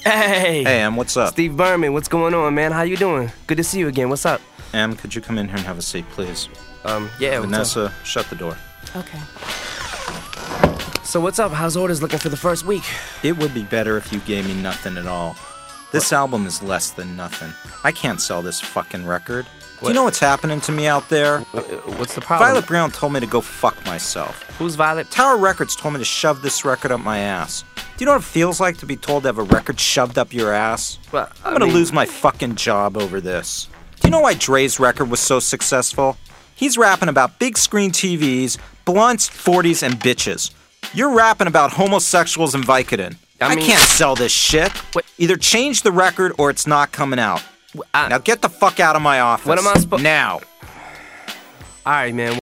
Hey! Hey, Em, what's up? Steve Berman, what's going on, man? How you doing? Good to see you again. What's up? Em, could you come in here and have a seat, please? Yeah, Vanessa, shut the door. Okay. So what's up? How's orders looking for the first week? It would be better if you gave me nothing at all. This album is less than nothing. I can't sell this fucking record. Do you know what's happening to me out there? What's the problem? Violet Brown told me to go fuck myself. Who's Violet? Tower Records told me to shove this record up my ass. Do you know what it feels like to be told to have a record shoved up your ass? Well, I'm gonna lose my fucking job over this. Do you know why Dre's record was so successful? He's rapping about big screen TVs, blunts, 40s, and bitches. You're rapping about homosexuals and Vicodin. I can't sell this shit. What? Either change the record or it's not coming out. Now get the fuck out of my office. What am I supposed? Now. All right, man.